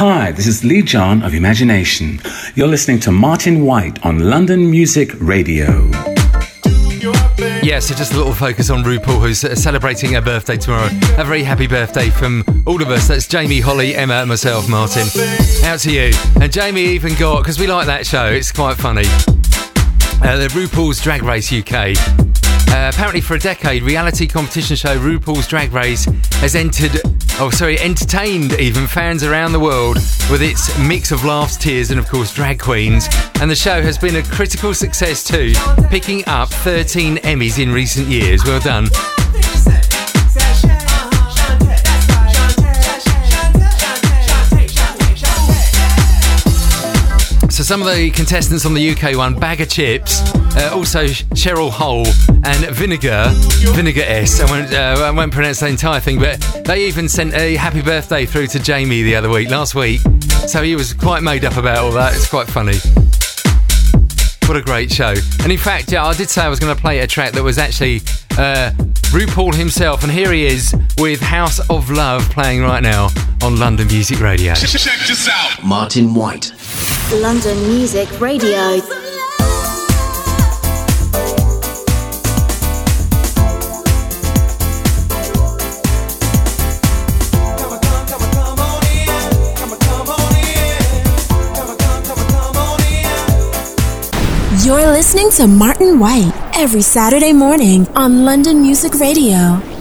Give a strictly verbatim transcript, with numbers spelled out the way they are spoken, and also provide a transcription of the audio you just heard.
Hi, this is Lee John of Imagination. You're listening to Martin White on London Music Radio. Yeah, so just a little focus on RuPaul, who's celebrating her birthday tomorrow. A very happy birthday from all of us. That's Jamie, Holly, Emma and myself, Martin. Out to you. And Jamie even got, because we like that show, it's quite funny, uh, the RuPaul's Drag Race U K. Uh, apparently for a decade, reality competition show RuPaul's Drag Race has entered, oh sorry, entertained even fans around the world with its mix of laughs, tears and of course drag queens. And the show has been a critical success too, picking up thirteen Emmys in recent years. Well done. So some of the contestants on the U K one, Bag of Chips, uh, also Cheryl Hole and Vinegar, Vinegar S. I won't, uh, I won't pronounce the entire thing, but they even sent a happy birthday through to Jamie the other week, last week. So he was quite made up about all that. It's quite funny. What a great show. And in fact, yeah, I did say I was going to play a track that was actually uh, RuPaul himself, and here he is with House of Love playing right now on London Music Radio. Check this out. Martin White. London Music Radio. You're listening to Martin White every Saturday morning on London Music Radio.